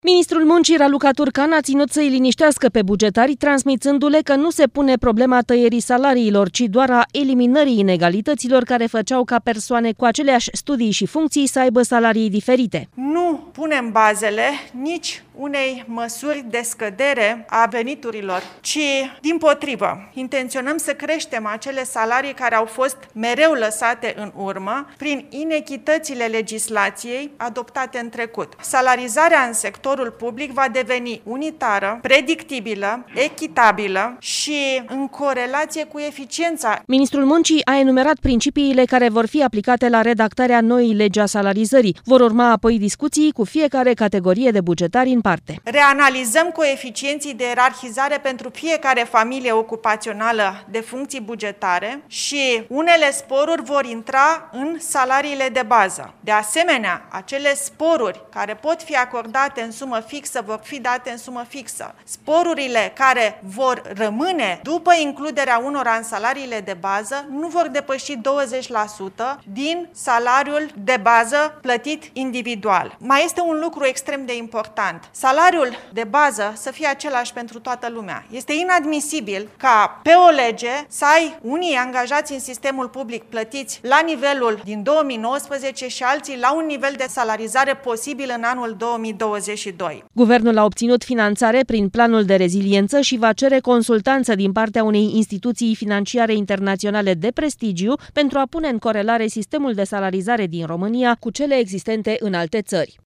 Ministrul Muncii, Raluca Turcan, a ținut să-i liniștească pe bugetari, transmițându-le că nu se pune problema tăierii salariilor, ci doar a eliminării inegalităților care făceau ca persoane cu aceleași studii și funcții să aibă salarii diferite. Nu punem bazele nici unei măsuri de scădere a veniturilor, ci, dimpotrivă, intenționăm să creștem acele salarii care au fost mereu lăsate în urmă prin inechitățile legislației adoptate în trecut. Salarizarea în sectorul public va deveni unitară, predictibilă, echitabilă și în corelație cu eficiența. Ministrul Muncii a enumerat principiile care vor fi aplicate la redactarea noii legi a salarizării. Vor urma apoi discuții cu fiecare categorie de bugetari în parte. Reanalizăm coeficienții de ierarhizare pentru fiecare familie ocupațională de funcții bugetare și unele sporuri vor intra în salariile de bază. De asemenea, acele sporuri care pot fi acordate în sumă fixă vor fi date în sumă fixă. Sporurile care vor rămâne după includerea unora în salariile de bază nu vor depăși 20% din salariul de bază plătit individual. Mai este un lucru extrem de important. Salariul de bază să fie același pentru toată lumea. Este inadmisibil ca pe o lege să ai unii angajați în sistemul public plătiți la nivelul din 2019 și alții la un nivel de salarizare posibil în anul 2022. Guvernul a obținut finanțare prin planul de reziliență și va cere consultanță din partea unei instituții financiare internaționale de prestigiu pentru a pune în corelare sistemul de salarizare din România cu cele existente în alte țări.